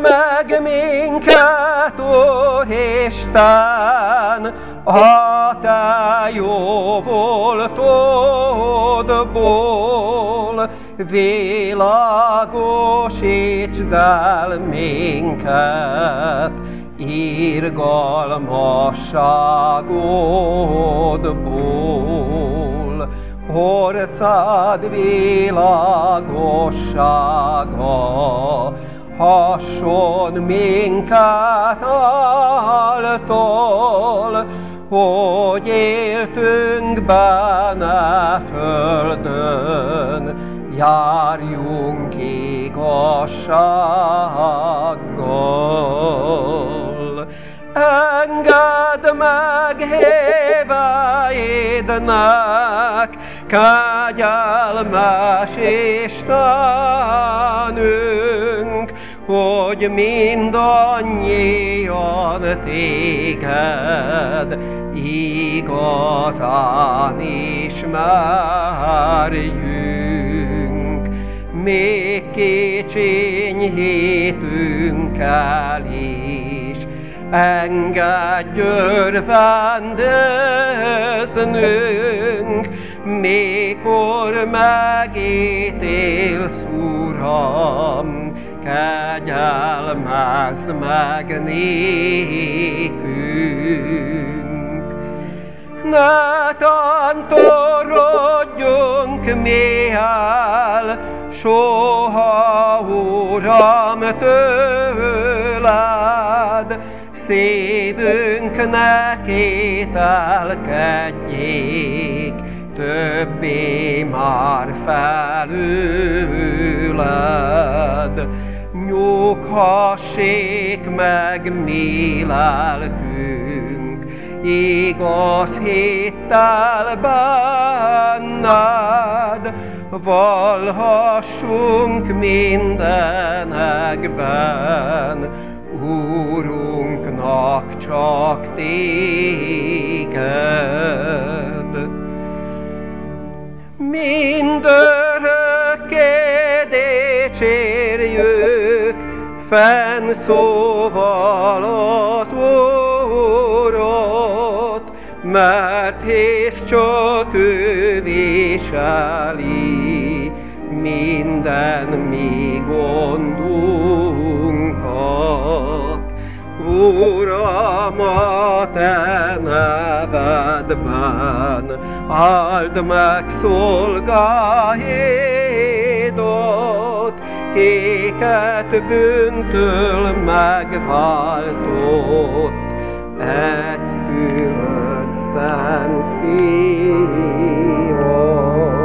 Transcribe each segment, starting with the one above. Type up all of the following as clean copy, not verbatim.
meg minket, Úr Isten, a te jó voltodból, világosítsd el minket irgalmasságodból. Orcád világossága hasson minket által, hogy éltünk benne földön, járjunk igazsággal. Engedd meg híveidnek, kegyelmes Istenünk, hogy mindannyian téged igazán ismerjünk. Még kicsiny hétünkkel is engedj örvendeznünk, mikor megítélsz, Uram, kegyelmezz meg nékünk. Ne tántorodjunk mi el soha, Uram, tőled, szívünk ne kételkedjék többé már felőled. Nyughassék meg mi lelkünk igaz hittel benned, vallhassunk mindenekben Úrunknak csak téged. Mindörökké dicsérjük fennszóval az Urat, mert hisz csak ő viseli minden mi gondunkat. Uram, a te nevedben áld meg szolgáidat, kiket bűntől megváltott egyszülött szent fiad.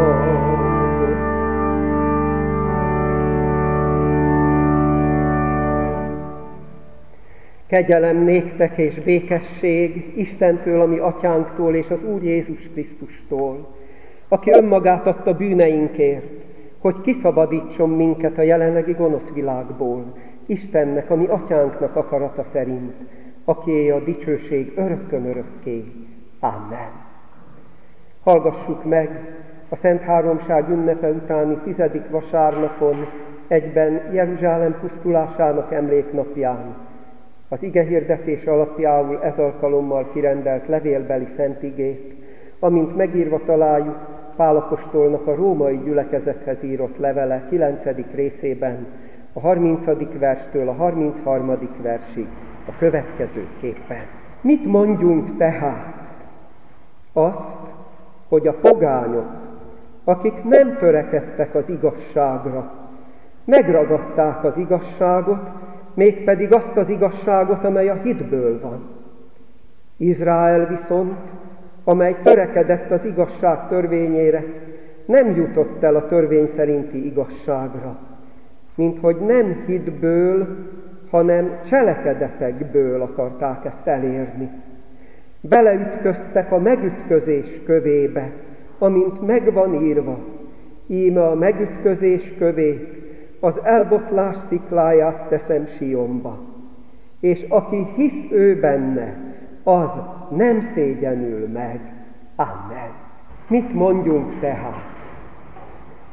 Kegyelem néktek és békesség Istentől, a mi atyánktól és az Úr Jézus Krisztustól, aki önmagát adta bűneinkért, hogy kiszabadítson minket a jelenlegi gonosz világból, Istennek, a mi atyánknak akarata szerint, akié a dicsőség örökkön örökké. Amen. Hallgassuk meg a Szent Háromság ünnepe utáni 10. vasárnapon, egyben Jeruzsálem pusztulásának emléknapján, az igehirdetés alapjául ez alkalommal kirendelt levélbeli szentigét, amint megírva találjuk Pál apostolnak a római gyülekezethez írott levele 9. részében, a 30. verstől a 33. versig a következőképpen. Mit mondjunk tehát? Azt, hogy a pogányok, akik nem törekedtek az igazságra, megragadták az igazságot, mégpedig azt az igazságot, amely a hitből van. Izrael viszont, amely törekedett az igazság törvényére, nem jutott el a törvény szerinti igazságra, minthogy nem hitből, hanem cselekedetekből akarták ezt elérni. Beleütköztek a megütközés kövébe, amint megvan írva, íme a megütközés kövét, az elbotlás szikláját teszem Sionba, és aki hisz ő benne, az nem szégyenül meg. Amen. Mit mondjunk tehát?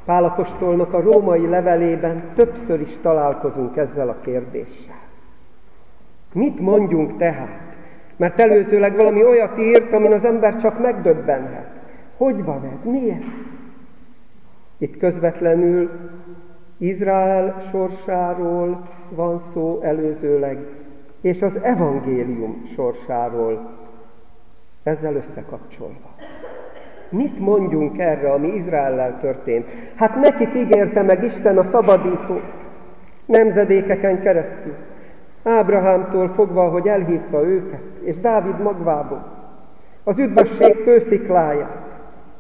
Pál apostolnak a római levelében többször is találkozunk ezzel a kérdéssel. Mit mondjunk tehát? Mert előzőleg valami olyat írt, amin az ember csak megdöbbenhet. Hogy van ez? Mi ez? Itt közvetlenül Izrael sorsáról van szó előzőleg, és az evangélium sorsáról ezzel összekapcsolva. Mit mondjunk erre, ami Izraellel történt? Hát nekik ígérte meg Isten a szabadítót, nemzedékeken keresztül. Ábrahámtól fogva, hogy elhívta őket, és Dávid magvából, az üdvösség kőszikláját.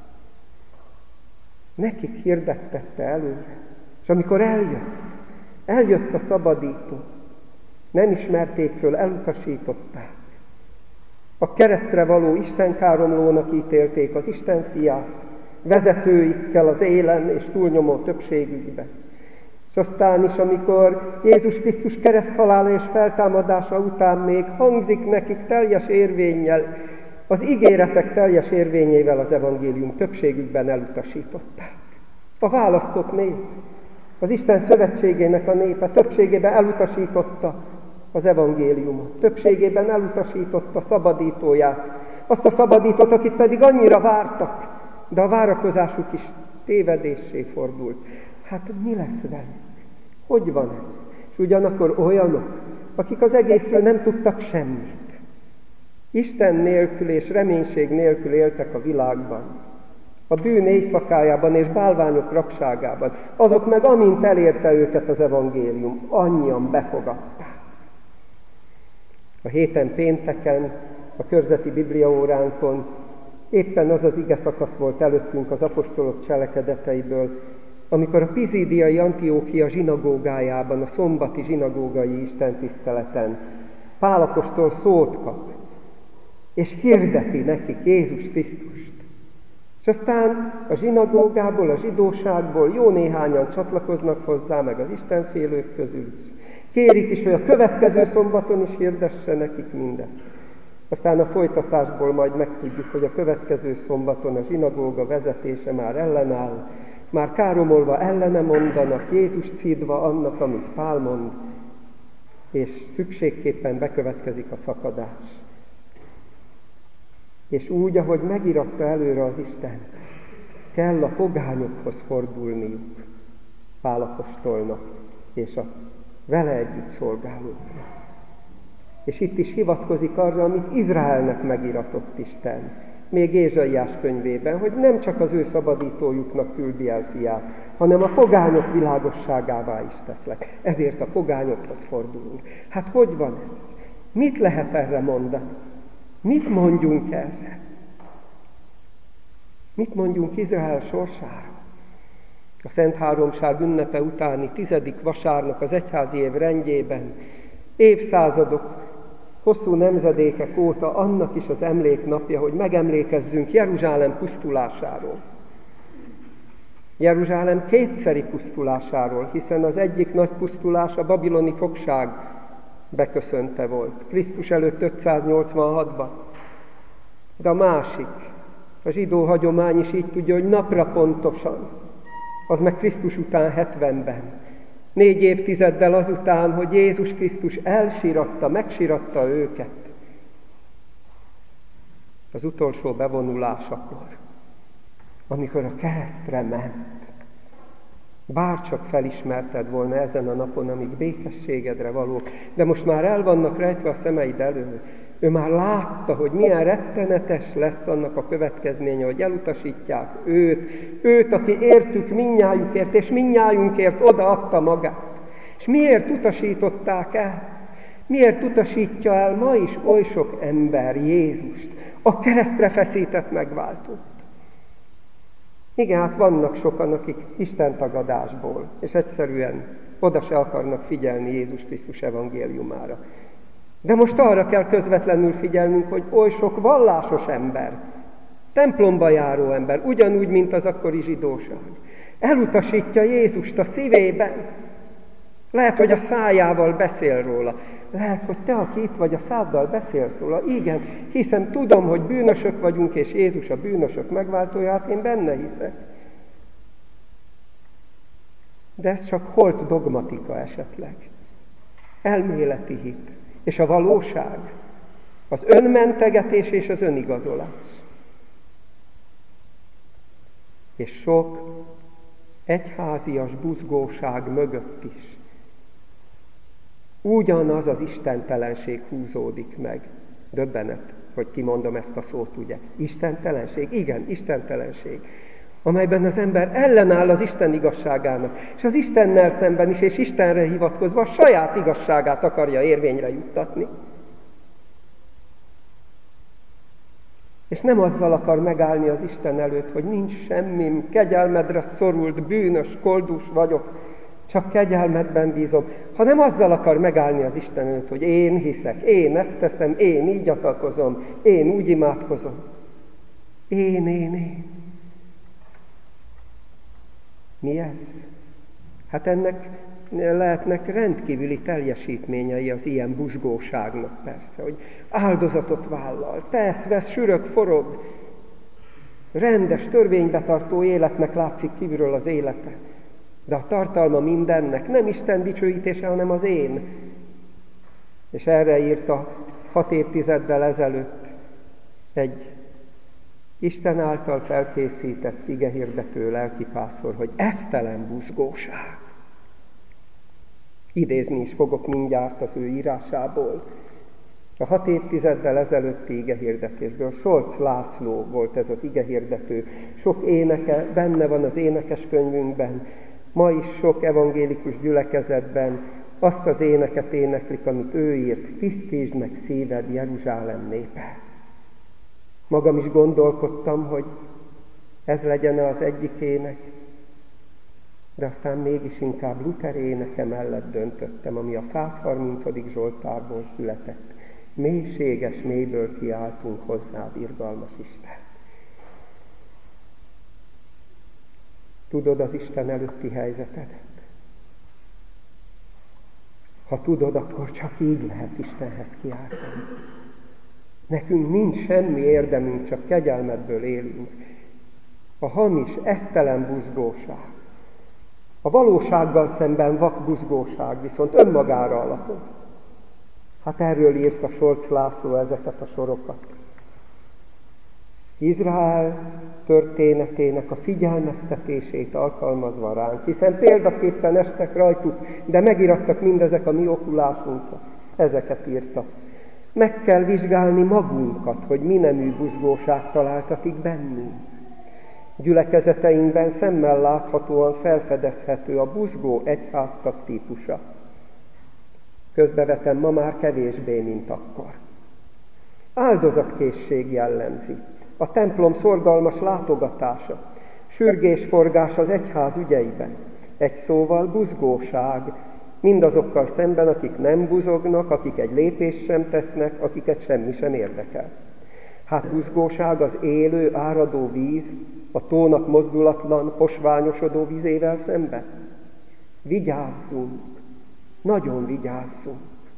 Nekik hirdettette előre. És amikor eljött a szabadító, nem ismerték föl, elutasították. A keresztre való istenkáromlónak ítélték az Isten fiát, vezetőikkel az élen és túlnyomó többségükbe. És aztán is, amikor Jézus Krisztus kereszthalála és feltámadása után még hangzik nekik teljes érvénnyel, az ígéretek teljes érvényével az evangélium, többségükben elutasították. A választott nép, az Isten szövetségének a népe többségében elutasította az evangéliumot, többségében elutasította szabadítóját, azt a szabadítót, akit pedig annyira vártak, de a várakozásuk is tévedéssé fordult. Hát mi lesz velük? Hogy van ez? És ugyanakkor olyanok, akik az egészről nem tudtak semmit. Isten nélkül és reménység nélkül éltek a világban, a bűn éjszakájában és bálványok rabságában. Azok meg, amint elérte őket az evangélium, annyian befogadták. A héten pénteken, a körzeti bibliaóránkon éppen az az ige szakasz volt előttünk az apostolok cselekedeteiből, amikor a pizídiai Antiókia zsinagógájában, a szombati zsinagógai istentiszteleten Pál apostol szót kap, és hirdeti nekik Jézus Krisztust. És aztán a zsinagógából, a zsidóságból jó néhányan csatlakoznak hozzá, meg az istenfélők közül is. Kérik is, hogy a következő szombaton is hirdesse nekik mindezt. Aztán a folytatásból majd megtudjuk, hogy a következő szombaton a zsinagóga vezetése már ellenáll, már káromolva ellene mondanak, Jézus cídva annak, amit Pál mond, és szükségképpen bekövetkezik a szakadás. És úgy, ahogy megíratta előre az Isten, kell a pogányokhoz fordulniuk Pál apostolnak és a vele együtt szolgálóknak. És itt is hivatkozik arra, amit Izraelnek megiratott Isten, még Ézsaiás könyvében, hogy nem csak az ő szabadítójuknak küldi el fiát, hanem a pogányok világosságává is teszlek. Ezért a pogányokhoz fordulunk. Hát hogy van ez? Mit lehet erre mondani? Mit mondjunk erre? Mit mondjunk Izrael sorsára? A Szent Háromság ünnepe utáni 10. vasárnap az egyházi év rendjében évszázadok, hosszú nemzedékek óta annak is az emléknapja, hogy megemlékezzünk Jeruzsálem pusztulásáról. Jeruzsálem kétszeri pusztulásáról, hiszen az egyik nagy pusztulás a babiloni fogság beköszönte volt, Krisztus előtt 586-ban. De a másik, a zsidó hagyomány is így tudja, hogy napra pontosan, az meg Krisztus után 70-ben. 4 évtizeddel azután, hogy Jézus Krisztus elsíratta, megsíratta őket. Az utolsó bevonulásakor, amikor a keresztre ment, bárcsak felismerted volna ezen a napon, amíg békességedre valók, de most már el vannak rejtve a szemeid elől. Ő már látta, hogy milyen rettenetes lesz annak a következménye, hogy elutasítják őt, aki értük mindnyájukért, és mindnyájunkért odaadta magát. És miért utasították el? Miért utasítja el ma is oly sok ember Jézust, a keresztre feszített megváltót? Igen, hát vannak sokan, akik istentagadásból, és egyszerűen oda se akarnak figyelni Jézus Krisztus evangéliumára. De most arra kell közvetlenül figyelnünk, hogy oly sok vallásos ember, templomba járó ember, ugyanúgy, mint az akkori zsidóság, elutasítja Jézust a szívében. Lehet, hogy a szájával beszél róla. Lehet, hogy te, aki itt vagy, a száddal beszélsz róla. Igen, hiszen tudom, hogy bűnösök vagyunk, és Jézus a bűnösök megváltója, hát én benne hiszek. De ez csak holt dogmatika esetleg. Elméleti hit. És a valóság, az önmentegetés és az önigazolás. És sok egyházias buzgóság mögött is ugyanaz az istentelenség húzódik meg. Döbbenet, hogy kimondom ezt a szót, ugye. Istentelenség? Igen, istentelenség. Amelyben az ember ellenáll az Isten igazságának, és az Istennel szemben is, és Istenre hivatkozva a saját igazságát akarja érvényre juttatni. És nem azzal akar megállni az Isten előtt, hogy nincs semmim, kegyelmedre szorult, bűnös, koldus vagyok, csak kegyelmedben bízom, hanem azzal akar megállni az Isten előtt, hogy én hiszek, én ezt teszem, én így adakozom, én úgy imádkozom. Én. Mi ez? Hát ennek lehetnek rendkívüli teljesítményei az ilyen buzgóságnak persze, hogy áldozatot vállal, tesz, vesz, sürög, forog. Rendes, törvénybetartó életnek látszik kívülről az élete. De a tartalma mindennek nem Isten dicsőítése, hanem az én. És erre írta 6 évtizeddel ezelőtt egy Isten által felkészített igehirdető lelkipásztor, hogy esztelen buzgóság. Idézni is fogok mindjárt az ő írásából. A 6 évtizeddel ezelőtti igehirdetésből Solc László volt ez az igehirdető. Sok éneke benne van az énekeskönyvünkben. Ma is sok evangélikus gyülekezetben azt az éneket éneklik, amit ő írt. Tisztítsd meg szíved, Jeruzsálem népe. Magam is gondolkodtam, hogy ez legyen az egyik ének, de aztán mégis inkább Luther éneke mellett döntöttem, ami a 130. Zsoltárból született. Mélységes mélyből kiáltunk hozzád, irgalmas Isten. Tudod az Isten előtti helyzetedet? Ha tudod, akkor csak így lehet Istenhez kiáltani. Nekünk nincs semmi érdemünk, csak kegyelmedből élünk. A hamis, esztelen buzgóság, a valósággal szemben vak buzgóság viszont önmagára alapoz. Hát erről írta Solc László ezeket a sorokat. Izrael történetének a figyelmeztetését alkalmazva ránk, hiszen példaképpen estek rajtuk, de megirattak mindezek a mi okulásunkra. Ezeket írta. Meg kell vizsgálni magunkat, hogy mi nemű buzgóság találtatik bennünk. Gyülekezeteinkben szemmel láthatóan felfedezhető a buzgó egyháztag típusa. Közbevetem, ma már kevésbé, mint akkor. Áldozatkészség jellemzi. A templom szorgalmas látogatása, sürgésforgás az egyház ügyeiben. Egy szóval buzgóság, mindazokkal szemben, akik nem buzognak, akik egy lépést sem tesznek, akiket semmi sem érdekel. Hát buzgóság az élő, áradó víz, a tónak mozdulatlan, posványosodó vízével szemben. Vigyázzunk, nagyon vigyázzunk.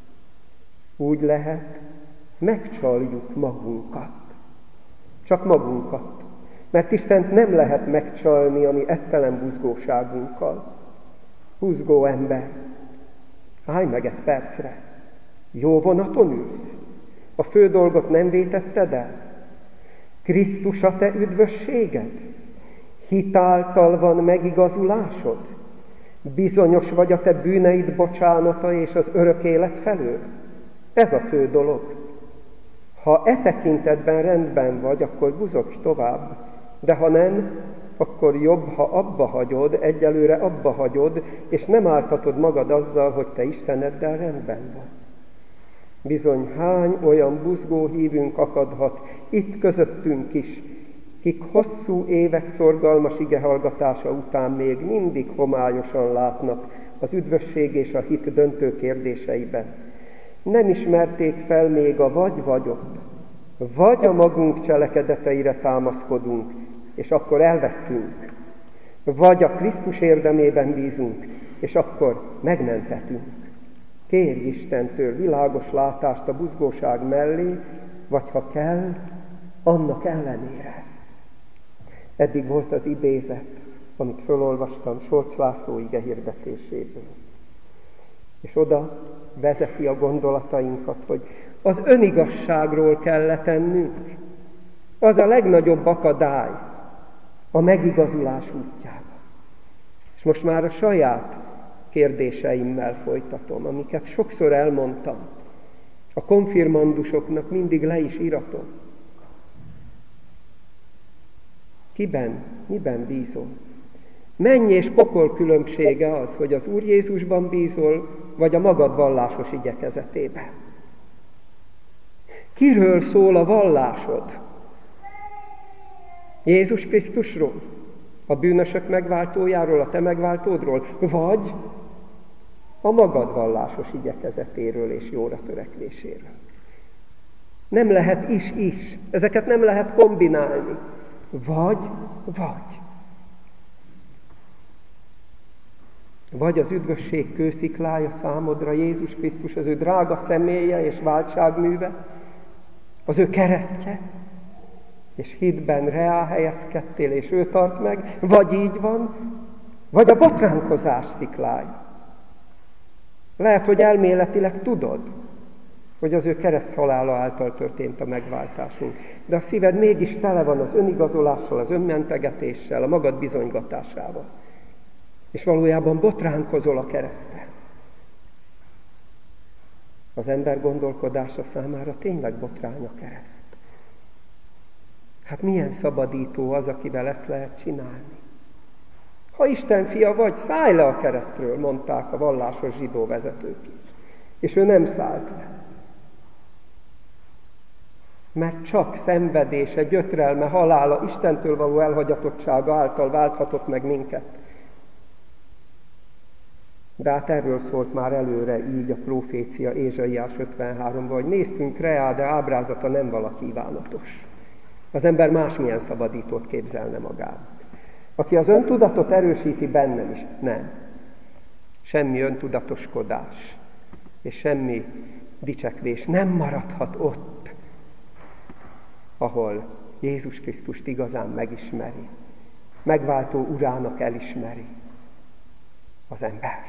Úgy lehet, megcsaljuk magunkat. Csak magunkat. Mert Istent nem lehet megcsalni a mi esztelen buzgóságunkkal. Buzgó ember, állj meg egy percre. Jó vonaton ülsz? A fő dolgot nem vétetted el? Krisztus a te üdvösséged? Hitáltal van megigazulásod? Bizonyos vagy a te bűneid bocsánata és az örök élet felől? Ez a fő dolog. Ha e tekintetben rendben vagy, akkor buzogj tovább. De ha nem, akkor jobb, ha abba hagyod, egyelőre abba hagyod, és nem áltatod magad azzal, hogy te Isteneddel rendben vagy. Bizony hány olyan buzgó hívünk akadhat itt közöttünk is, kik hosszú évek szorgalmas igehallgatása után még mindig homályosan látnak az üdvösség és a hit döntő kérdéseiben. Nem ismerték fel még a vagy-vagyot, vagy a magunk cselekedeteire támaszkodunk, és akkor elvesztünk, vagy a Krisztus érdemében bízunk, és akkor megmentetünk. Kérj Istentől világos látást a buzgóság mellé, vagy ha kell, annak ellenére. Eddig volt az idézet. amit fölolvastam Sorcs László ige hirdetéséből. És oda vezeti a gondolatainkat, hogy az önigazságról kell letennünk. Az a legnagyobb akadály a megigazulás útjába. És most már a saját kérdéseimmel folytatom, amiket sokszor elmondtam. A konfirmandusoknak mindig le is iratom. Miben bízol? Menny és pokol különbsége az, hogy az Úr Jézusban bízol, vagy a magad vallásos igyekezetében. Kiről szól a vallásod? Jézus Krisztusról? A bűnösök megváltójáról, a te megváltódról? Vagy a magad vallásos igyekezetéről és jóra törekvéséről? Nem lehet is. Ezeket nem lehet kombinálni. Vagy. Vagy az üdvösség kősziklája számodra Jézus Krisztus, az ő drága személye és váltságműve, az ő keresztje, és hitben reá helyezkedtél, és ő tart meg, vagy így van, vagy a botránkozás sziklája. Lehet, hogy elméletileg tudod, hogy az ő kereszthalála által történt a megváltásunk, de a szíved mégis tele van az önigazolással, az önmentegetéssel, a magad bizonygatásával. És valójában botránkozol a kereszten. Az ember gondolkodása számára tényleg botrány a kereszt. Hát milyen szabadító az, akivel ezt lehet csinálni. Ha Isten fia vagy, szállj le a keresztről, mondták a vallásos zsidó vezetők is. És ő nem szállt le. Mert csak szenvedése, gyötrelme, halála, Istentől való elhagyatottsága által válthatott meg minket. De hát erről szólt már előre így a profécia Ézsaiás 53-ban, hogy néztünk reá, de ábrázata nem vala kívánatos. Az ember másmilyen szabadítót képzelne magának. Aki az öntudatot erősíti bennem is, nem. Semmi öntudatoskodás és semmi dicsekvés nem maradhat ott, ahol Jézus Krisztust igazán megismeri, megváltó urának elismeri az ember.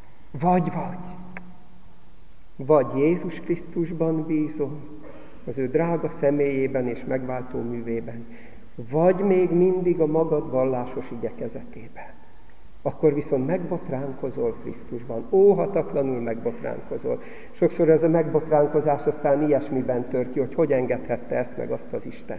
Vagy Jézus Krisztusban bízol, az ő drága személyében és megváltó művében, vagy még mindig a magad vallásos igyekezetében. Akkor viszont megbotránkozol Krisztusban, óhatatlanul megbotránkozol. Sokszor ez a megbotránkozás aztán ilyesmiben tör ki, hogy engedhette ezt meg azt az Isten.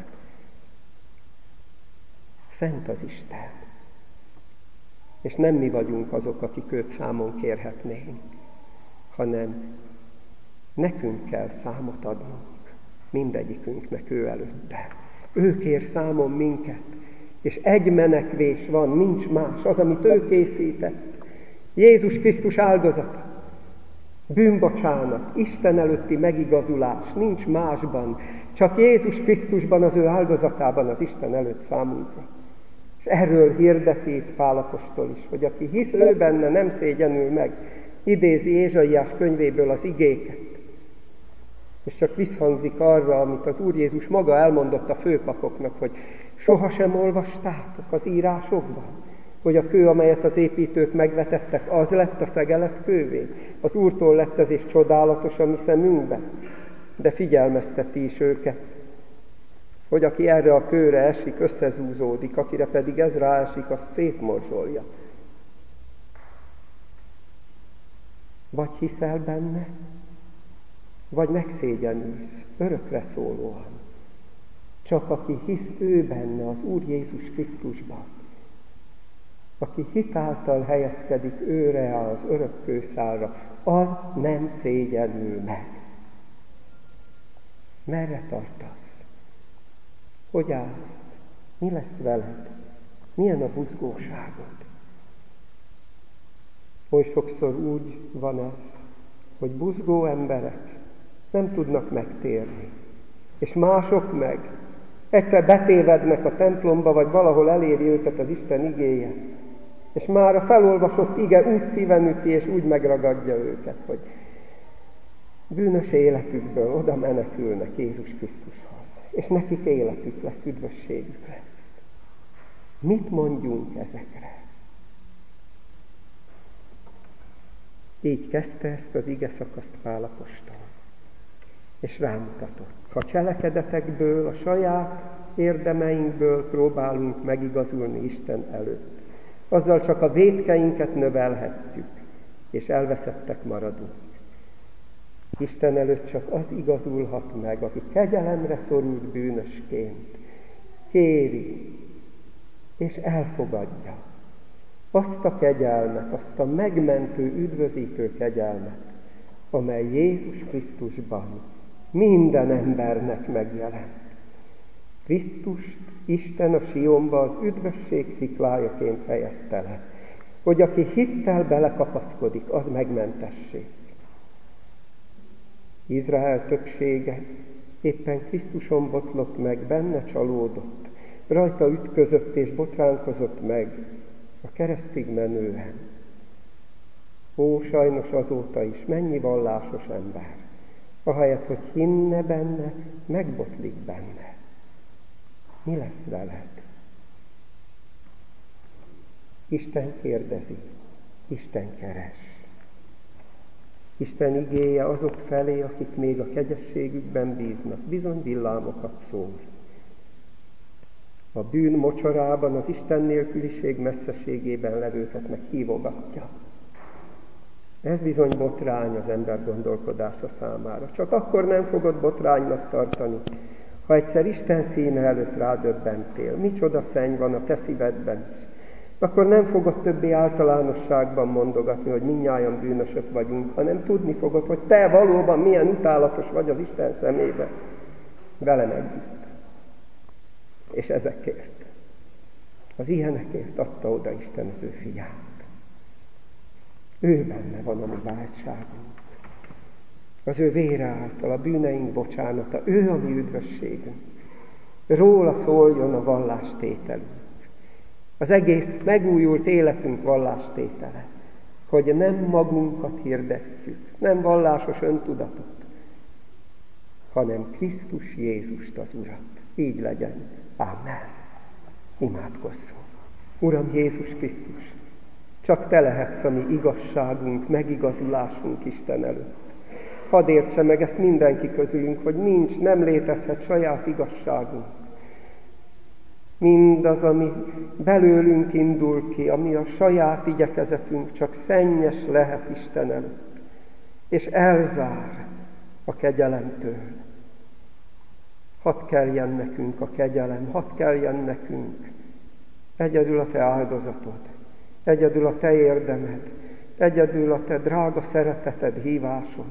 Szent az Isten. És nem mi vagyunk azok, akik őt számon kérhetnénk, hanem nekünk kell számot adnunk, mindegyikünknek ő előtte. Ő kér számon minket, és egy menekvés van, nincs más, az, amit ő készített. Jézus Krisztus áldozata, bűnbocsánat, Isten előtti megigazulás, nincs másban, csak Jézus Krisztusban, az ő áldozatában, az Isten előtt számunkra. És erről hirdeti Pál apostol is, hogy aki hisz ő benne, nem szégyenül meg, idézi Ézsaiás könyvéből az igéket. És csak visszhangzik arra, amit az Úr Jézus maga elmondott a főpapoknak, hogy sohasem olvastátok az írásokban, hogy a kő, amelyet az építők megvetettek, az lett a szegelet kővé. Az Úrtól lett ez és csodálatos a mi szemünkben. De figyelmezteti is őket, hogy aki erre a kőre esik, összezúzódik, akire pedig ez ráesik, az szétmorzsolja. Vagy hiszel benne, vagy megszégyenülsz, örökre szólóan. Csak aki hisz ő benne, az Úr Jézus Krisztusban, aki hitáltal helyezkedik őre az örök kőszálra, az nem szégyenül meg. Merre tartasz? Hogy állsz? Mi lesz veled? Milyen a buzgóságod? Oly sokszor úgy van ez, hogy buzgó emberek nem tudnak megtérni, és mások meg egyszer betévednek a templomba, vagy valahol eléri őket az Isten igéje, és már a felolvasott ige úgy szíven üti, és úgy megragadja őket, hogy bűnös életükből oda menekülnek Jézus Krisztushoz, és nekik életük lesz, üdvösségük lesz. Mit mondjunk ezekre? Így kezdte ezt az ige szakaszt Pál apostol. És rámutatott. Ha cselekedetekből, a saját érdemeinkből próbálunk megigazulni Isten előtt, azzal csak a vétkeinket növelhetjük, és elveszettek maradunk. Isten előtt csak az igazulhat meg, aki kegyelemre szorult bűnösként kéri és elfogadja azt a kegyelmet, azt a megmentő, üdvözítő kegyelmet, amely Jézus Krisztusban minden embernek megjelent. Krisztust Isten a Sionba az üdvösség sziklájaként helyezte le, hogy aki hittel belekapaszkodik, az megmentessék. Izrael többsége éppen Krisztuson botlott meg, benne csalódott, rajta ütközött és botránkozott meg a keresztig menően. Ó, sajnos azóta is mennyi vallásos ember, ahelyett, hogy hinne benne, megbotlik benne. Mi lesz veled? Isten kérdezi, Isten keres. Isten igéje azok felé, akik még a kegyességükben bíznak, bizony villámokat szól. A bűn mocsorában, az Isten nélküliség messzeségében levőket meg hívogatja. Ez bizony botrány az ember gondolkodása számára. Csak akkor nem fogod botránynak tartani, ha egyszer Isten színe előtt rádöbbentél. Micsoda szenny van a te szívedben is. Akkor nem fogod többé általánosságban mondogatni, hogy mindnyájan bűnösök vagyunk, hanem tudni fogod, hogy te valóban milyen utálatos vagy az Isten szemébe. Velem együtt. És ezekért, az ilyenekért adta oda Isten az ő fiát. Ő benne van a mi váltságunk. Az ő vére által a bűneink bocsánata, ő a mi üdvösségünk. Róla szóljon a vallástételünk. Az egész megújult életünk vallástétele, hogy nem magunkat hirdetjük, nem vallásos öntudatot, hanem Krisztus Jézust az Urat. Így legyen. Amen. Imádkozzunk. Uram Jézus Krisztus, csak Te lehetsz a mi igazságunk, megigazulásunk Isten előtt. Hadd értse meg ezt mindenki közülünk, hogy nincs, nem létezhet saját igazságunk. Mindaz, ami belőlünk indul ki, ami a saját igyekezetünk, csak szennyes lehet Isten előtt, és elzár a kegyelemtől. Hadd keljen nekünk a kegyelem, hadd keljen nekünk egyedül a Te áldozatod, egyedül a Te érdemed, egyedül a Te drága szereteted, hívásod.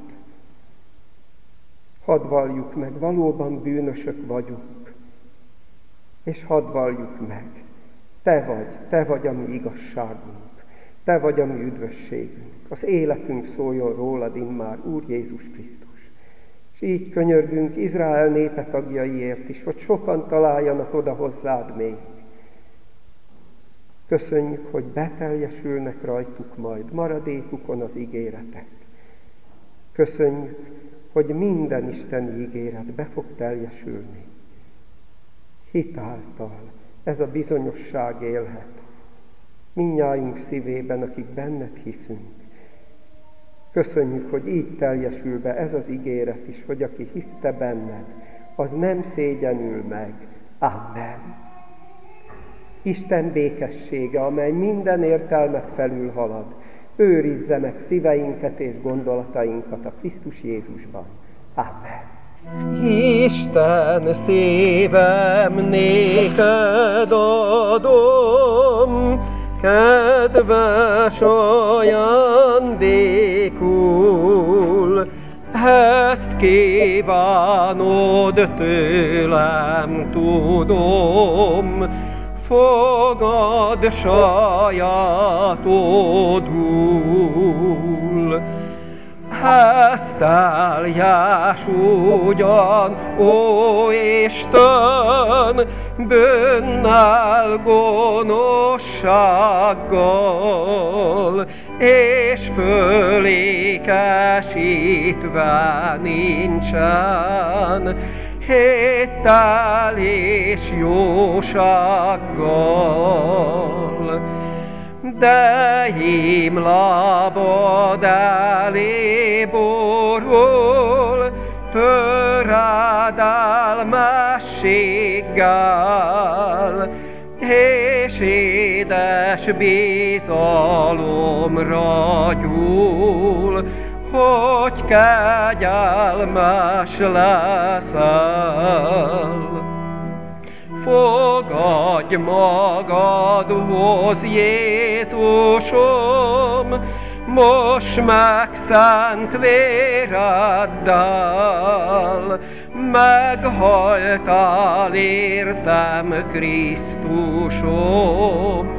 Hadd valljuk meg, valóban bűnösök vagyunk, és hadd valljuk meg, Te vagy a mi igazságunk, Te vagy a mi üdvösségünk. Az életünk szóljon rólad immár, Úr Jézus Krisztus. És így könyörgünk Izrael népe tagjaiért is, hogy sokan találjanak oda hozzád még. Köszönjük, hogy beteljesülnek rajtuk majd, maradékukon az ígéretek. Köszönjük, hogy minden isteni ígéret be fog teljesülni. Hitáltal ez a bizonyosság élhet mindnyájunk szívében, akik benned hiszünk. Köszönjük, hogy így teljesül be ez az ígéret is, hogy aki hisz te benned, az nem szégyenül meg. Amen. Isten békessége, amely minden értelmet felülhalad, őrizze meg szíveinket és gondolatainkat a Krisztus Jézusban. Amen. Isten szívem néked adom, kedves ajándékul, ezt kívánod tőlem, tudom, fogad sajátodul. Ezt eljás ugyan, ó Isten, bűnnel, gonoszsággal, és fölékesítve nincsen, héttel és jósággal. De himlába lábad elé borul, töred álmásséggel, és édes bizalomra gyúl, hogy kegyelmes leszel. Fogadj magadhoz, Jézusom, most meg szent véreddel, meghaltál értem, Krisztusom,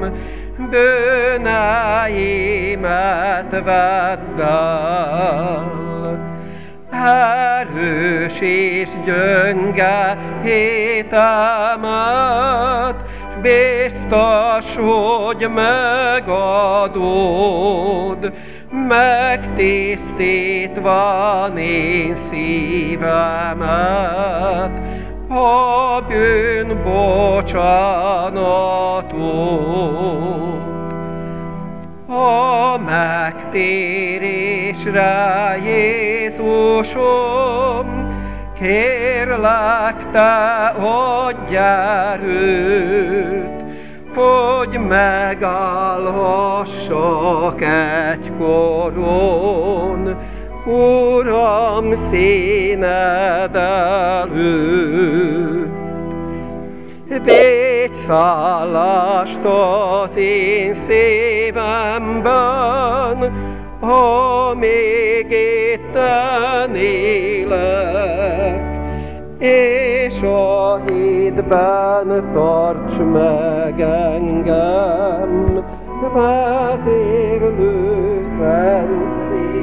bűneimet vedd el. Erős és gyönge hétemet, biztos, hogy megadod, megtisztítva én szívemet, a bűn bocsánatot. A megtérésre, Jézusom, kérlek, te adj erőt, hogy megállhassak egykoron, Uram, színed előtt. Védj szállást az én szívemben, amíg itten élek, és a hitben tarts meg engem, vezérlő szent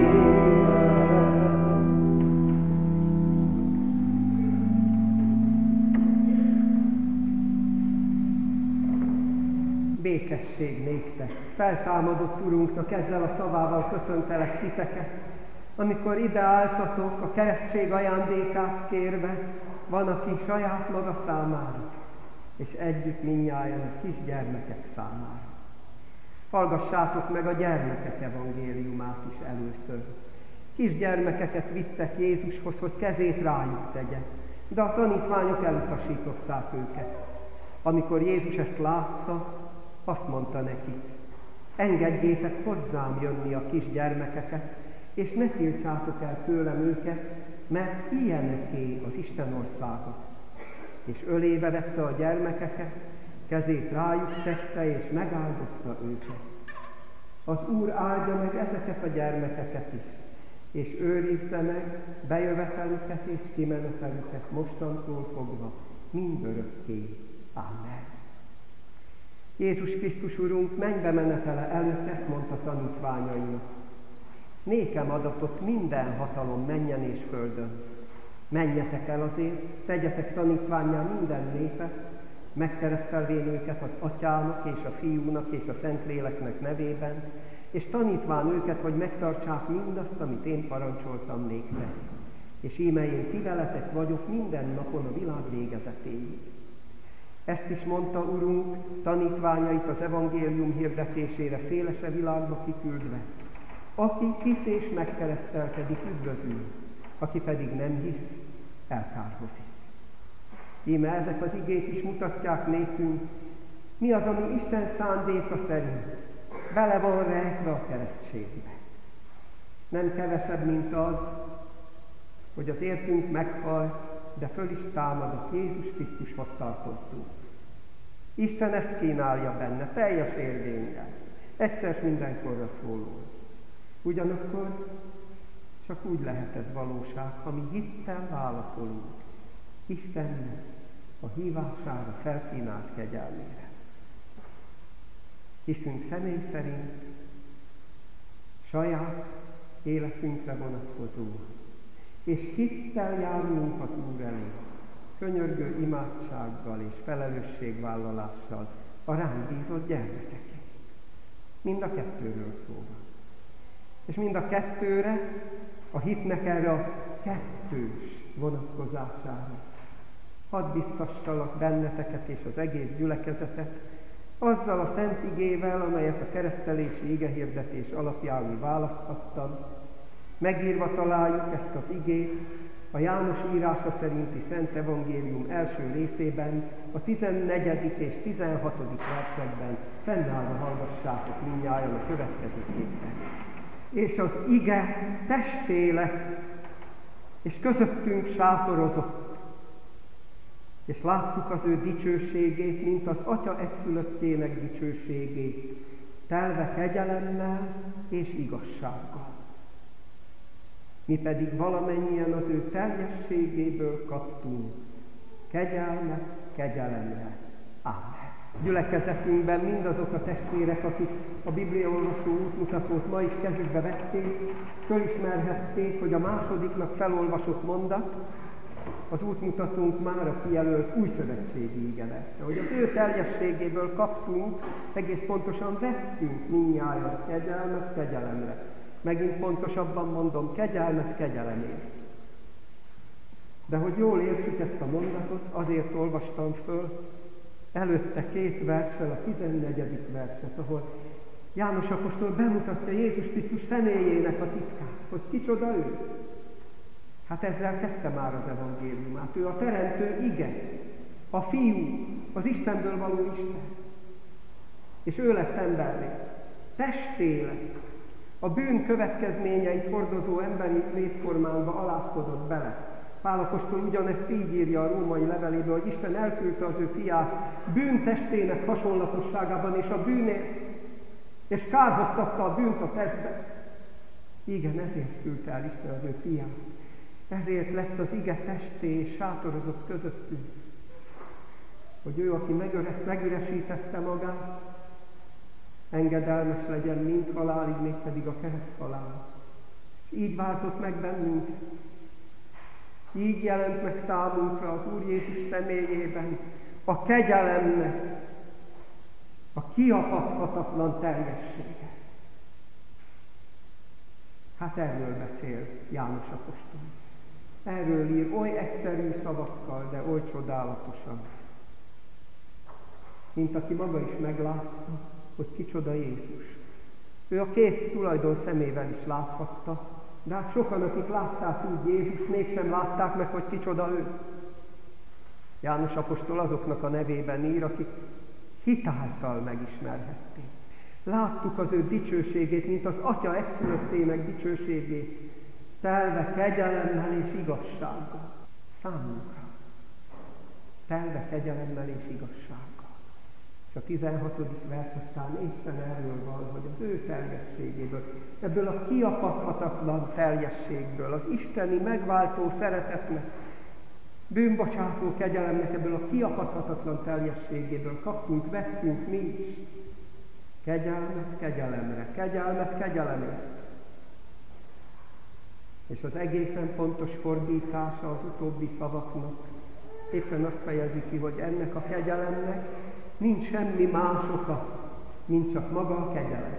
békesség néktek. Feltámadott Urunknak ezzel a szavával köszöntelek titeket, amikor ide álltatok a keresztség ajándékát kérve, van, aki saját maga számára, és együtt mindnyájan a kisgyermekek számára. Hallgassátok meg a gyermekek evangéliumát is először. Kisgyermekeket vittek Jézushoz, hogy kezét rájuk tegye, de a tanítványok elutasították őket. Amikor Jézus ezt látta, azt mondta nekik, engedjétek hozzám jönni a kisgyermekeket, és ne tiltsátok el tőlem őket, mert ilyeneké az Isten országa. És ölébe vette a gyermekeket, kezét rájuk tette, és megáldotta őket. Az Úr áldja meg ezeket a gyermekeket is, és őrizze meg bejövetelüket és kimenetelüket mostantól fogva, mindörökké. Amen. Jézus Krisztus Urunk mennybe menetele előtt ezt mondta tanítványainak. Nékem adatott minden hatalom mennyen és földön. Menjetek el azért, tegyetek tanítvánnyá minden népet, megkeresztelvén őket az Atyának és a Fiúnak és a Szentléleknek nevében, és tanítván őket, hogy megtartsák mindazt, amit én parancsoltam néktek. És íme én ti veletek vagyok minden napon a világ végezetéig. Ezt is mondta Urunk tanítványait az evangélium hirdetésére szélesre világba kiküldve. Aki hisz és megkeresztelkedik, üdvözül, aki pedig nem hisz, elkárhozik. Íme ezek az igék is mutatják nékünk, mi az, ami Isten szándéka szerint bele van rejtve a keresztségbe. Nem kevesebb, mint az, hogy az értünk meghalt, de föl is támadott Jézus Krisztushoz tartottunk. Isten ezt kínálja benne, teljes érvényel, egyszer mindenkorra szóló. Ugyanakkor csak úgy lehet ez valóság, ha mi hittel válaszolunk Istennek a hívására felkínált kegyelmére. Hiszünk személy szerint saját életünkre vonatkozóan, és hittel járunk az Úr elé, könyörgő imádsággal és felelősségvállalással a ránk bízott gyermekekért. Mind a kettőről szó van. És mind a kettőre, a hitnek erre a kettős vonatkozására. Hadd biztassalak benneteket és az egész gyülekezetet azzal a szent igével, amelyet a keresztelési igehirdetés alapján mi választhattam. Megírva találjuk ezt az igét a János írása szerinti Szent Evangélium első részében, a 14. és 16. versekben. Fennállva hallgassátok mindnyájan a következőképpen. És az ige testé lett, és közöttünk sátorozott, és láttuk az ő dicsőségét, mint az Atya egyszülöttjének dicsőségét, telve kegyelemmel és igazsággal. Mi pedig valamennyien az ő teljességéből kaptunk, kegyelmet kegyelemre. Ámen. Gyülekezetünkben mindazok a testvérek, akik a bibliaolvasó útmutatót ma is kezükbe vették, fölismerhették, hogy a másodiknak felolvasott mondat az útmutatónk már a kijelölt új szövetségi igeverse, hogy az ő teljességéből kaptunk, egész pontosan vettünk mindnyájan kegyelmet kegyelemre. Megint pontosabban mondom, kegyelmet kegyelemért. De hogy jól értsük ezt a mondatot, azért olvastam föl előtte 2 verssel a 14. verset, ahol János apostol bemutatja Jézus Krisztus személyének a titkát, hogy kicsoda ő. Hát ezzel kezdte már az evangéliumát. Ő a teremtő ige, a Fiú, az Istenből való Isten. És ő lett emberré, testé lett, a bűn következményeit hordozó emberi létformánkba alázkodott bele. Pál apostol ugyanezt így írja a római levelébe, hogy Isten elküldte az ő fiát bűntestének hasonlatosságában, és a bűnért, és kárhoztatta a bűnt a testbe. Igen, ezért küldte el Isten az ő fiát. Ezért lett az ige testé és sátorozott közöttünk, hogy ő, aki megüresítette magát, engedelmes legyen mind halálig, mégpedig a kereszt halál. És így váltott meg bennünket. Így jelent meg számunkra az Úr Jézus személyében a kegyelemnek a kiapadhatatlan teljessége. Hát erről beszél János apostol. Erről ír oly egyszerű szavakkal, de oly csodálatosan. Mint aki maga is meglátta, hogy kicsoda Jézus. Ő a 2 tulajdon szemével is láthatta, de hát sokan, akik látták úgy Jézus, mégsem látták meg, hogy kicsoda ő. János apostol azoknak a nevében ír, akik hitáltal megismerhették. Láttuk az ő dicsőségét, mint az Atya egyszülöttének dicsőségét, telve kegyelemmel és igazsággal. Számunkra. Telve kegyelemmel és igazsággal. És a 16. vers aztán éppen erről van, hogy az ő teljességéből, ebből a kiapadhatatlan teljességből, az isteni megváltó szeretetnek, bűnbocsátó kegyelemnek, ebből a kiapadhatatlan teljességéből kaptunk, vettünk mi is kegyelmet kegyelemre, kegyelmet kegyelemért. És az egészen pontos fordítása az utóbbi szavaknak éppen azt fejezi ki, hogy ennek a kegyelemnek nincs semmi más oka, mint csak maga a kegyelem.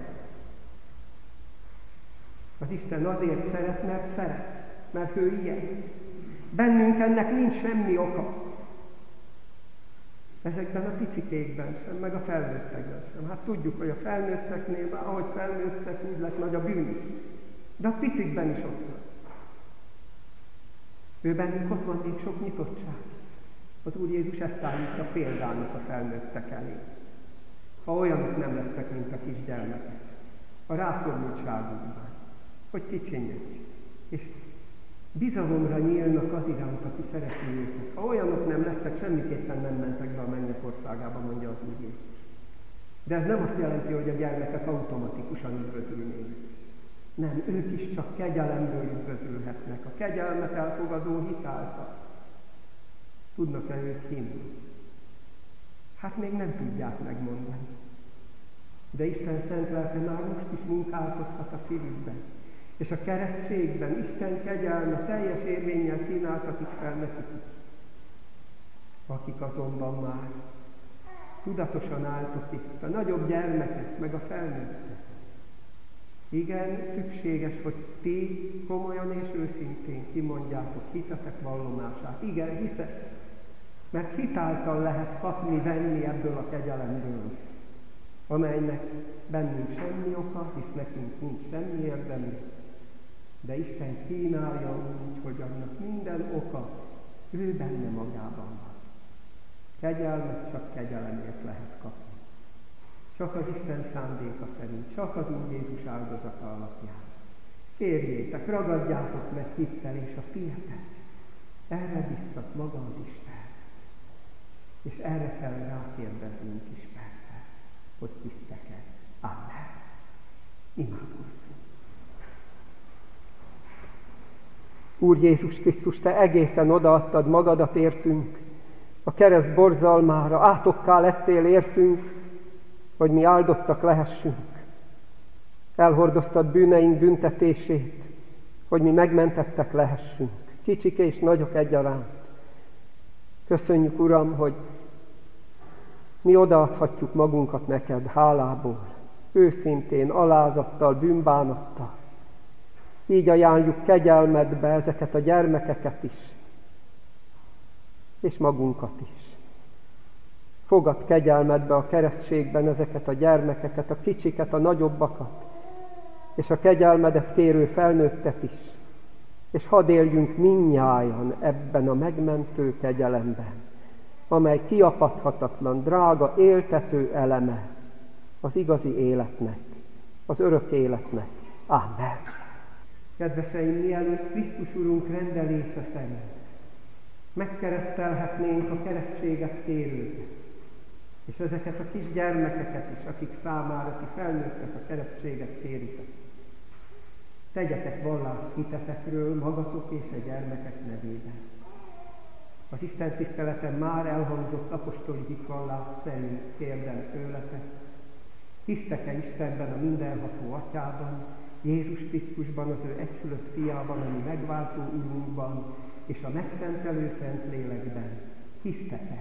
Az Isten azért szeret, mert ő ilyen. Bennünk ennek nincs semmi oka. Ezekben a picikékben sem, meg a felnőttekben sem. Hát tudjuk, hogy a felnőtteknél, már ahogy felnőttek, úgy lett nagy a bűn is. De a picikben is ott van. Ő bennünk ott van még sok nyitottság. Az Úr Jézus ezt állítja példának a felnőttek elé. Ha olyanok nem lesznek, mint a kisgyermekek, a rászorultságunkban, hogy kicsinyek, és bizalomra nyílnak az iránt, aki szereti őket. Ha olyanok nem lesznek, semmiképpen nem mentek be a mennyek országába, mondja az Úr Jézus. De ez nem azt jelenti, hogy a gyermekek automatikusan üdvözülnének. Nem, ők is csak kegyelemből üdvözülhetnek. A kegyelmet elfogadó hitáltal. Tudnak-e ők hinni? Hát még nem tudják megmondani. De Isten szent lelke már most is munkálkodhat a szívükben. És a keresztségben Isten kegyelme teljes érvénnyel kínáltatik fel nekik is. Akik azonban már tudatosan álltok itt, a nagyobb gyermekek, meg a felnőttek. Igen, szükséges, hogy ti komolyan és őszintén kimondjátok hitetek vallomását. Igen, hiszek, mert hitáltal lehet kapni, venni ebből a kegyelemből. amelynek bennünk semmi oka, hisz nekünk nincs semmi érdemünk, de Isten kínálja úgy, hogy annak minden oka ő benne magában van. Kegyelmet csak kegyelemért lehet kapni. Csak az Isten szándéka szerint, csak az Úr Jézus áldozata alapján. Kérjétek, ragadjátok meg hittel és a tietet. Erre biztat maga az Isten. És erre kell rákérdeznünk is persze, hogy hisztek-e. Amen. Imádkozzunk. Úr Jézus Krisztus, Te egészen odaadtad magadat értünk, a kereszt borzalmára, átokká lettél értünk, hogy mi áldottak lehessünk. Elhordoztad bűneink büntetését, hogy mi megmentettek lehessünk, kicsik és nagyok egyaránt. Köszönjük, Uram, hogy mi odaadhatjuk magunkat neked hálából, őszintén, alázattal, bűnbánattal. Így ajánljuk kegyelmedbe ezeket a gyermekeket is, és magunkat is. Fogad kegyelmedbe a keresztségben ezeket a gyermekeket, a kicsiket, a nagyobbakat, és a kegyelmedet kérő felnőttet is, és hadd éljünk mindnyájan ebben a megmentő kegyelemben, amely kiapadhatatlan, drága, éltető eleme az igazi életnek, az örök életnek. Amen. Kedveseim, mielőtt Krisztus Urunk rendelése szerint megkeresztelhetnénk a keresztséget kérőket, és ezeket a kis gyermekeket is, akik számára ti felnőttek a keresztséget kéritek. Tegyetek vallást hitetekről magatok és a gyermekek nevében. Az Isten tiszteleten már elhangzott apostoli hitvallás szerint kérdem tőletek, hisztek-e Istenben, a mindenható Atyában, Jézus Krisztusban, az ő egyszülött fiában, ami megváltó Urunkban, és a megszentelő Szentlélekben? Hisztek-e?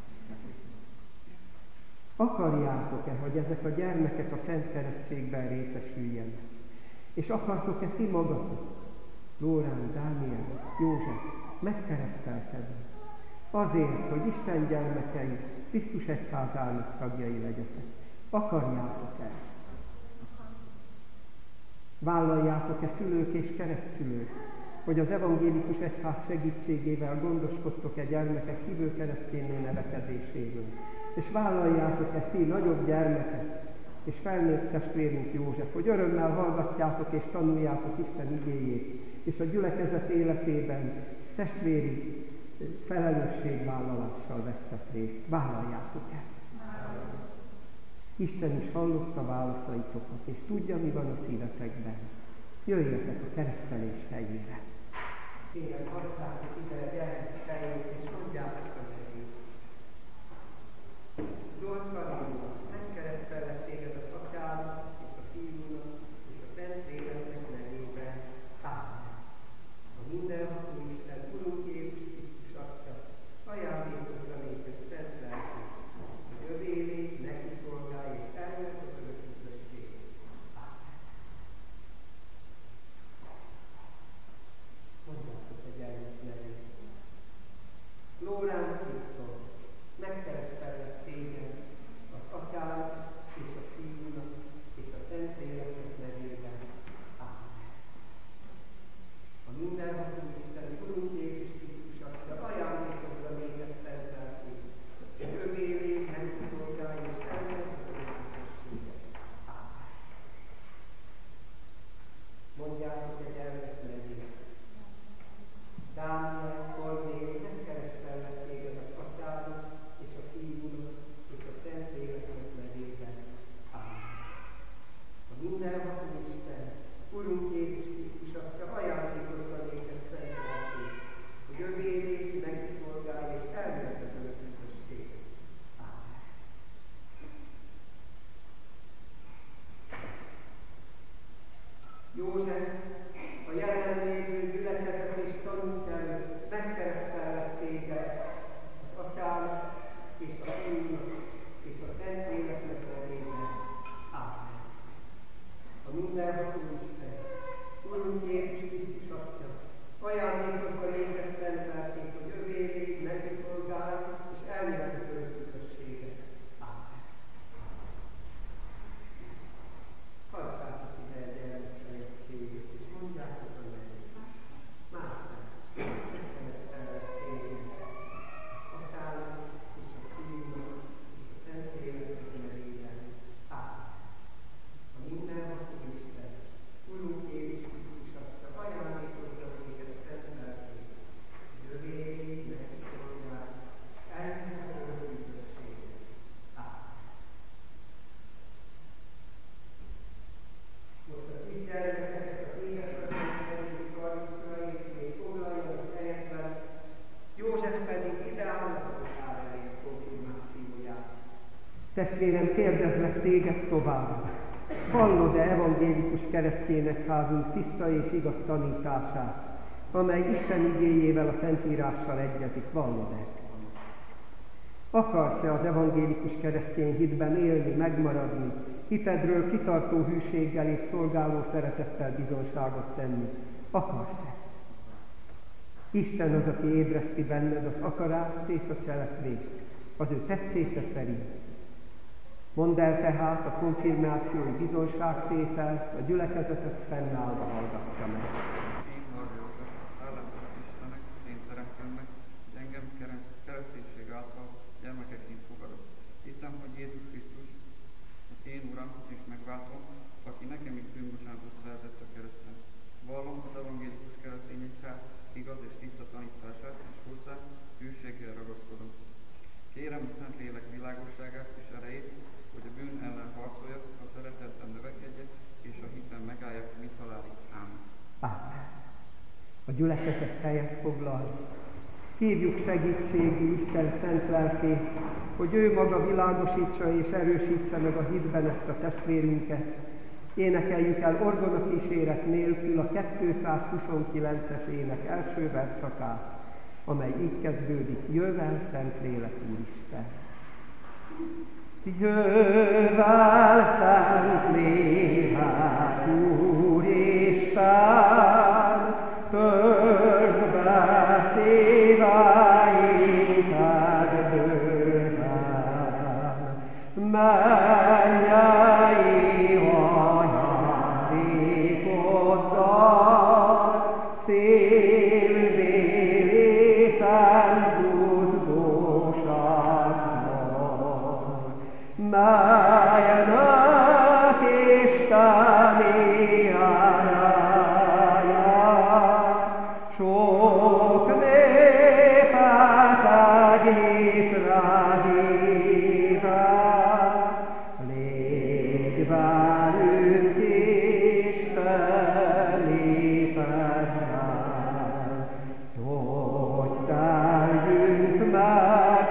Akarjátok-e, hogy ezek a gyermekek a Szent Keresztségben részesüljenek? És akartok-e ti magatok, Lórán, Dániel, József, megkeresztelkedni? Azért, hogy Isten gyermekei, Krisztus egyházának tagjai legyetek. Akarjátok-e? Vállaljátok-e szülők és keresztszülők, hogy az evangélikus egyház segítségével gondoskodtok-e gyermekek hívő keresztényné nevekedéséről? És vállaljátok-e ti nagyobb gyermekek és felnőtt testvérünk József, hogy örömmel hallgatjátok és tanuljátok Isten igéjét, és a gyülekezet életében testvéri felelősségvállalással vesztek részt. Vállaljátok-e? Isten is hallotta válaszaitokat, és tudja, mi van a szívetekben. Jöjjetek a keresztelés helyére. Kérem, hozzátok ide a gyermek helyét, és mondjátok a nevét. Zsoltkarinnak, megkeresztellek téged az Atyának, és a Fiúnak, és a Szentléleknek nevében. Ámen. A mindenható Isten, Urunk Jézus Krisztus Atya, ajándékozza néked szent lelkét, hogy övélék, neki szolgálj, és elvesz az örök üdvösség. Ámen. Mondjátok a gyermek nevét. Lórán Krisztus, megkeresztellek téged az Atyának, és a Fiúnak, és a Szentléleknek nevében. Ámen. A mindenható Isten, Urunk Jézus Krisztus Atya, ajándékozza néked szent lelkét, hogy övélék, neki szolgálj, és elvesz az örök üdvösséget. Ámen. Mondjátok a gyermek nevét. Dániel, Kornél, megkeresztellek téged az Atyának, és a Fiúnak, és a Szentléleknek nevében. Ámen. A mindenható Isten, Urunk Jézus Krisztus Atya, ajándékozza néked szent lelkét, hogy övélék, neki szolgálj, és elvesz az örök üdvösséget. Ámen. József, a jelenlévő gyülekezet és tanúk előtt Testvérem, kérdezlek téged tovább. Hallod-e evangélikus keresztények házunk tiszta és igaz tanítását, amely Isten igéjével, a Szentírással egyezik? Vallod-e? Akarsz-e az evangélikus keresztény hitben élni, megmaradni, hitedről kitartó hűséggel és szolgáló szeretettel bizonyságot tenni? Akarsz-e? Isten az, aki ébreszti benned az akarást és a cselekvést, az ő tetszése szerint. Mondd el tehát a konfirmációi bizonyságtételt, a gyülekezetet fennállva hallgatja meg. Én József, államos Istennek, én teremtőmnek, és engem kereszténység által gyermekeként fogadott. Hiszem, hogy Jézus Krisztus, az én Uram és megváltom, aki nekem is bűnbocsánatot szerzett a kereszten. Vallom az evangélikus keresztény egyház igaz és tiszta tanítását, és hozzá hűséggel ragaszkodom. Kérem a Szentlélek világosságát és erejét, hogy a bűn ellen harcoljak, a szeretetben növekedjek, és a hitben megálljak, mint halálig. Ámen. Ámen. A gyülekezet helyet foglal. Hívjuk segítségű Isten szent lelkét, hogy ő maga világosítsa és erősítse meg a hitben ezt a testvérünket. Énekeljük el orgonakíséret nélkül a 229-es ének első versszakát, amely így kezdődik: Jövel, Szentlélek Úristen! Jövel, Szentlélek Úristen, tölt be szívainkat bőven, mennyei ajándékoddal, szívbéli szent buzgósággal, melynek Isteni arája, sok népet együttre hívett, légy velünk Isten népedben, hogy teljünk meg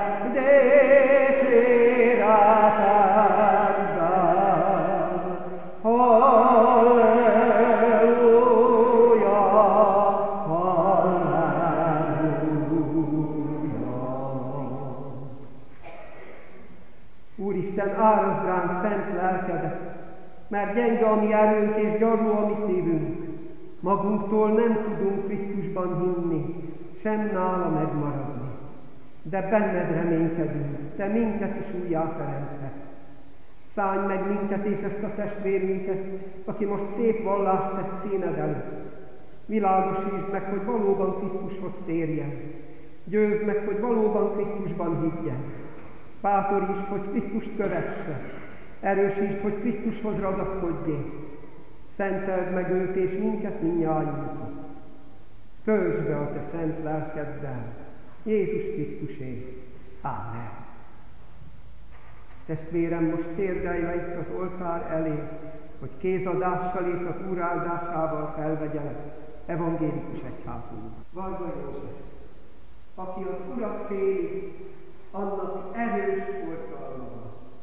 dicséretedben. Halleluja, halleluja. Úristen, árazd ránk szent lelkedet, mert gyenge a mi erőnk és gyarló a mi szívünk. Magunktól nem tudunk Krisztusban hinni, sem nála megmaradni. De benned reménykedünk, te minket is újjáteremthetsz. Szállj meg minket és ezt a testvérünket, aki most szép vallást tett színed előtt. Világosítsd meg, hogy valóban Krisztushoz térjen. Győzd meg, hogy valóban Krisztusban higgyen. Bátorítsd, hogy Krisztust kövesse. Erősítsd, hogy Krisztushoz ragaszkodjék. Szenteld meg őt és minket mindnyájunkat. Töltsd be a te szent lelkeddel, Jézus Krisztusé. Ámen. Testvérem, most térdelj le itt az oltár elé, hogy kézadással és az Úr áldásával felvegyelek evangélikus egyházunkba. Varga József, aki az Urat féli, annak erős oltalma.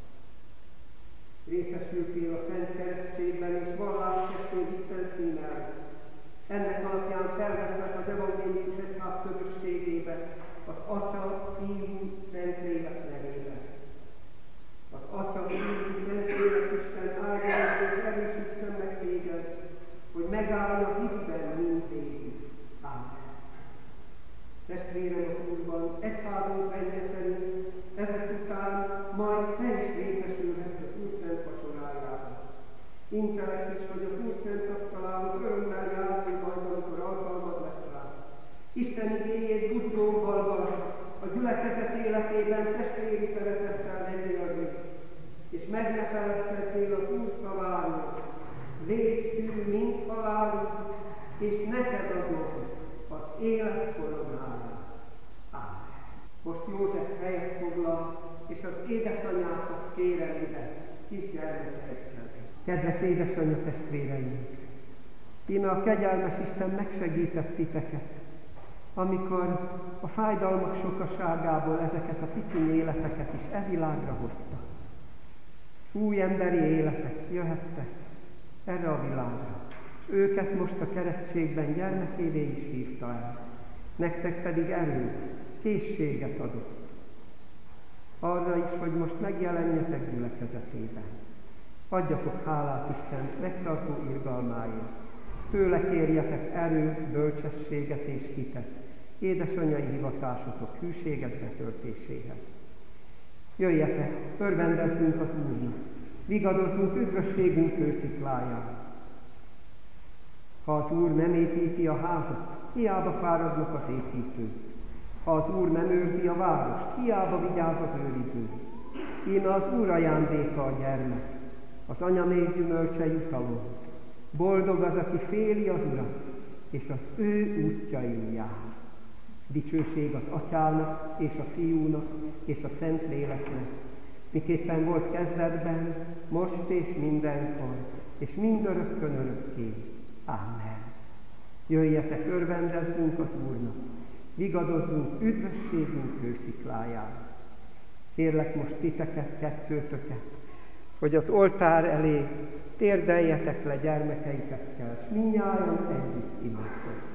Részesültél a Szent Keresztségben és vallástestő Isten színel. Ennek alapján felvettek az evangélikus egyház közösségébe az Atya, Fiú, Szentlélek nevében. Az Atya, Fiú, Szentlélek Isten áldjon és erősítsen meg téged, hogy megállj a hitben mindvégig. Ámen. Testvérem az Úrban, egyházunk rendje szerint ezek után majd te is részesülhetsz az Úr szent vacsorájában. Intelek is, hogy az Úr szent asztalához örömmel járni majd, amikor alkalmad lesz rá. Isten igéjét buzgó hallgass, a gyülekezet életében testvéri szeretettel megélni, és meg ne feledkezzél az Úr szaváról. Légy hű, mint halálig, és neked adom az élet koronáját. Ámen. Most József helyet foglal, és az édesanyákat kérem ide, kisgyermekeikkel. Kedves édesanyja testvéreim! Íme a kegyelmes Isten megsegített titeket, amikor a fájdalmak sokaságából ezeket a pici életeket is e világra hozta. új emberi életek jöhettek erre a világra. Őket most a keresztségben gyermekévé is hívta el. Nektek pedig erőt, készséget adott. Arra is, hogy most megjelenjetek gyülekezetében. Adjatok hálát Isten megtartó irgalmáért. Tőle kérjetek erőt, bölcsességet és hitet, édesanyai hivatásotok hűséges betöltéséhez. Jöjjetek, örvendezzünk az Úrnak, vigadozzunk üdvösségünk kőszikláján. Ha az Úr nem építi a házat, hiába fáradnak az építők. Ha az Úr nem őrzi a várost, hiába vigyáz az őriző. Íme az Úr ajándéka a gyermek, az anya még gyümölcse jutalom. Boldog az, aki féli az Urat, és az ő útjain jár. Dicsőség az Atyának, és a Fiúnak, és a Szentléleknek, miképpen volt kezdetben, most és mindenkor, és mindörökkön örökké. Amen. Jöjjetek, örvendezzünk az Úrnak, vigadozzunk üdvösségünk kőszikláján. Kérlek most titeket, kettőtöket, hogy az oltár elé térdeljetek le gyermekeitekkel, s mindnyájan együtt imádkozzunk.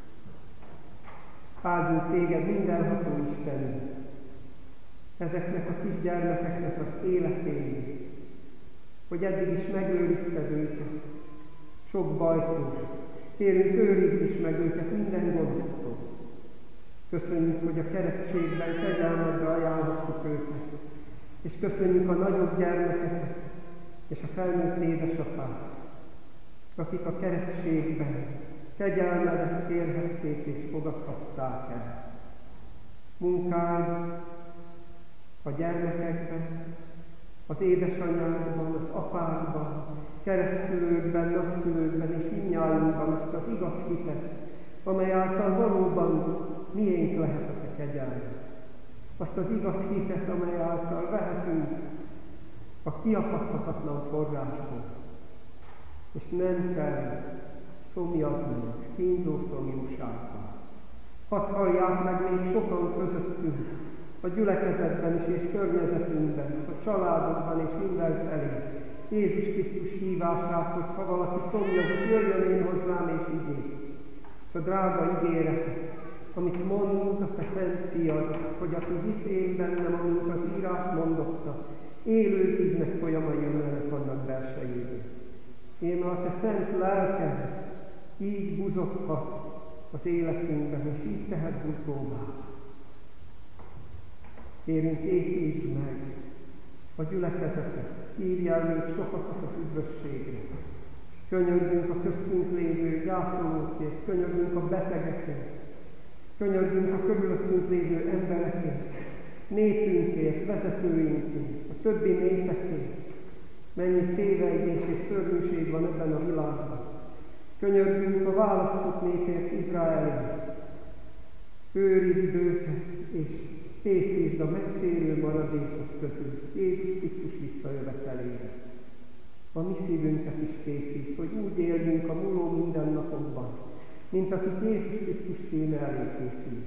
Áldunk téged, mindenható Istenünk, ezeknek a kis gyermekeknek az életén, hogy eddig is megőrizted őket, sok bajtól. Kérünk, őrizd is meg őket minden gonosztól. Köszönjük, hogy a keresztségben kegyelmedre ajánlhatjuk őket, és köszönjük a nagyobb gyermekeket és a felnőtt édesapát, akik a keresztségben kegyelmedet kérhették és fogadhatták el. Munkálj a gyermekekben, az édesanyákban, az apákban, keresztülőkben, nagyszülőkben és mindnyájunkban azt az igaz hitet, amely által valóban miénk lehet a te kegyelmed. Azt az igaz hitet, amely által vehetünk a kiakadhatatlan forrásból. És nem kell szomjaznunk, kínzó szomjúságban. Hadd hallják meg még sokan közöttünk, a gyülekezetben is és környezetünkben, a családokban és mindenfelé Jézus Krisztus hívását, hogy ha valaki szomjazik, jöjjön én hozzám és igény. És a drága ígéretet, amit mondunk a te szent fiad, hogy aki hisz én bennem, amint az írás mondotta, élő víznek folyamai jönnek annak belsejéből. Én a te szent lelked így buzoghat az életünkben, és így tehet buzgóvá. Kérünk, építsd meg a gyülekezetet, hívjál még sokakat az üdvösségre. Könyörgünk a köztünk lévő gyászolókért, könyörgünk a betegekért, könyörgünk a körülöttünk lévő emberekért, népünkért, vezetőinkért, a többi népekért. Mennyi tévejgés és szörnyűség van ebben a világban. Könyörgünk a választott népért, Izraelért. Őrizd őket, és készítsd a megtérő maradékok közül Jézus Krisztus visszajövetelére. A mi szívünket is készítsd, hogy úgy éljünk a múló mindennapokban, mint akik Jézus Krisztus címe elé készül.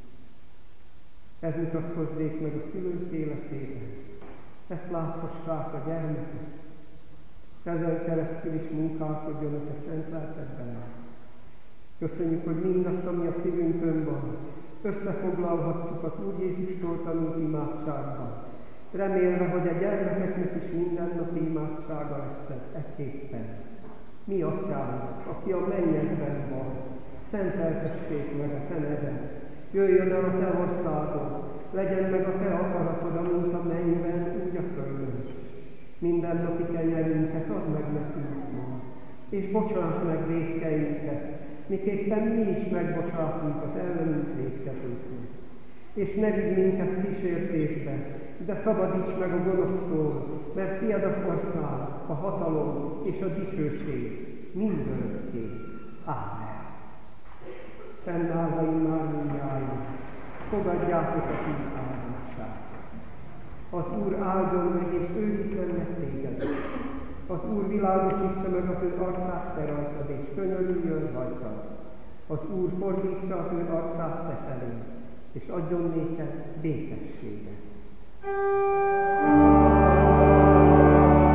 Ez mutatkozzék meg a szülők életében. Ezt láthassák a gyermekek. Ezen keresztül is munkálkodjon a te szent lelkedben. Köszönjük, hogy mindazt, ami a szívünkön van, összefoglalhatjuk az Úr Jézustól tanult imádságban, remélve, hogy a gyermekeknek is mindennapi imádsága lesz ez ekképpen. Mi Atyának, aki a mennyekben van, szenteltessék meg a te neved, jöjjön el a te országod, legyen meg a te akaratod, amint a mennyben, úgy a földön. Mindennapi kenyerünket add meg nekünk ma, és bocsáss meg vétkeinket, miképpen mi is megbocsátunk az ellenünk vétkezőknek. És ne vigy minket kísértésbe, de szabadíts meg a gonosztól, mert tiéd az ország, a hatalom és a dicsőség mindörökké. Ámen. Fennállva immár mindnyájan, fogadjátok a ti áldását. Az Úr áldjon meg, és őrizzen meg téged. Az Úr világosítsa meg az ő arcát te rajtad, és könyörüljön rajtad. Az Úr fordítsa az ő arcát te felé, és adjon néked békességet.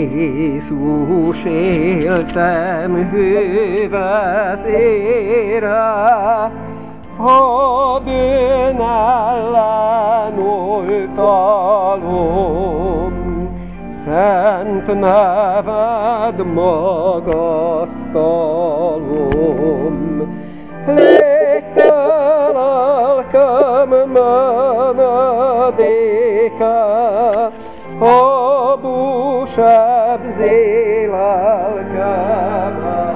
Jézus, éltem hővezére, a bűn ellen oltalom, szent neved magasztalom. Légy te lelkem menedéke, a búsebb zélelkemet.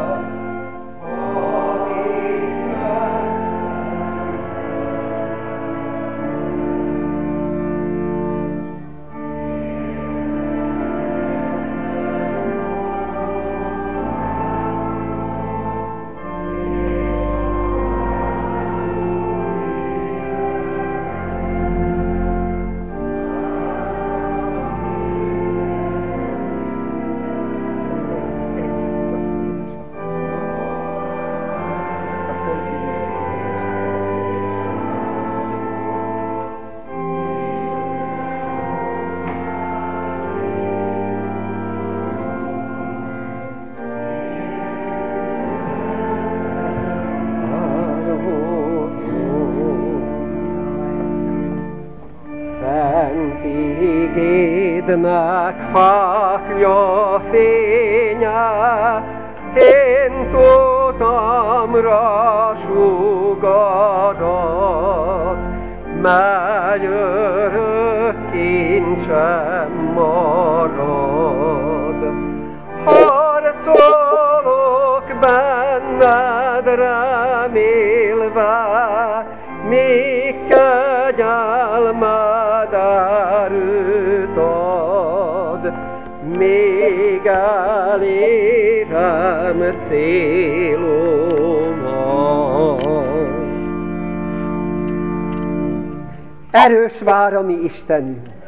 Szent igédnek fáklja fénye, én tutamra sugarat, mely örök kincsem marad. Harcolok benned remélve, míg kegyelmed erőt ad, még elérem célomat. Erős vár a mi Istenünk,